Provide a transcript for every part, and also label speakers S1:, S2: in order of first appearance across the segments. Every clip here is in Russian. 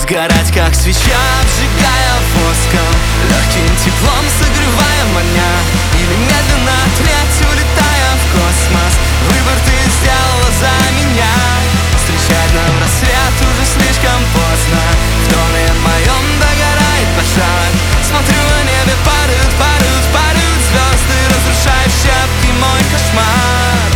S1: Сгорать, как свеча, обжигая воском, легким теплом согревая маня. Или медленно тлеть, улетая в космос. Выбор ты сделала за меня. Встречать нам рассвет уже слишком поздно. В доме моем догорает пожар. Смотрю, на небе падают, падают, падают звезды, разрушая в щепки мой кошмар.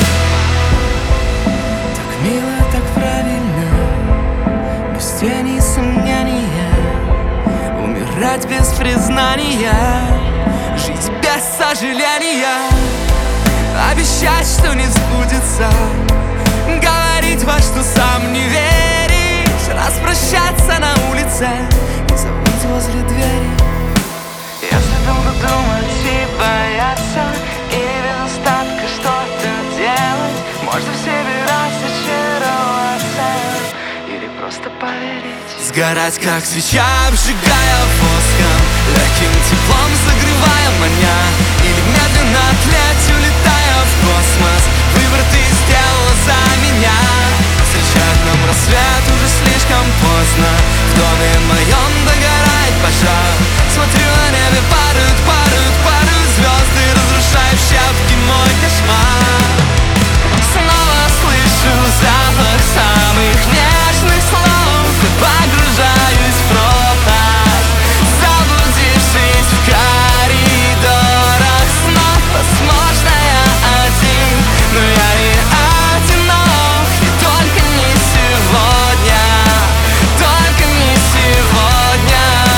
S1: Так мило, так правильно, без тени сомнения, умирать без признания, жить без сожаления, обещать, что не сбудется, говорить, во что сам не веришь, распрощаться на улице и забыть возле двери. Если долго думать и бояться, или без остатка что-то делать, можно в себе разочароваться или просто поверить. Сгорать, как свеча, обжигая воском, легким теплом согревая маня. Или медленно тлеть, улетая в космос. Выбор ты сделала за меня. Встречать нам рассвет уже слишком поздно. В доме моем догорает пожар. Смотрю, на небе падают, падают, падают звезды, разрушая в щепки мой кошмар. Снова слышу запах самых нежных слов и погружаюсь в пропасть, заблудившись в коридорах снов. Возможно, я один, но я не одинок. И только не сегодня, только не сегодня.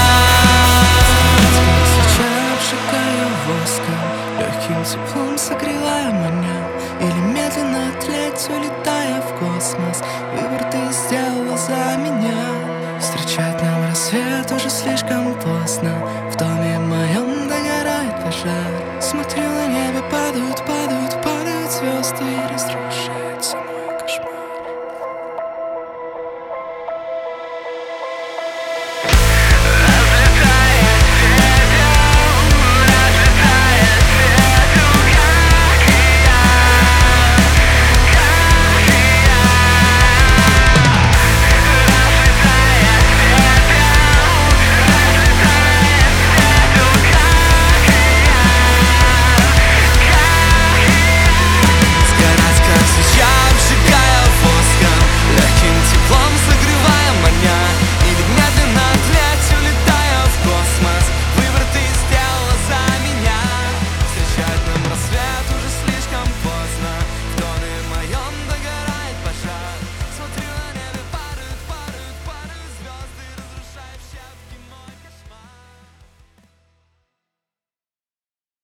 S1: Свеча, обжигая воском, легким теплом согревая маня. Или медленно тлеть, улетая в космос. Выбор ты сделала за меня. Встречать нам рассвет уже слишком поздно. В доме моем догорает пожар. Смотрю, на небе падают, падают, падают звезды и разрушают.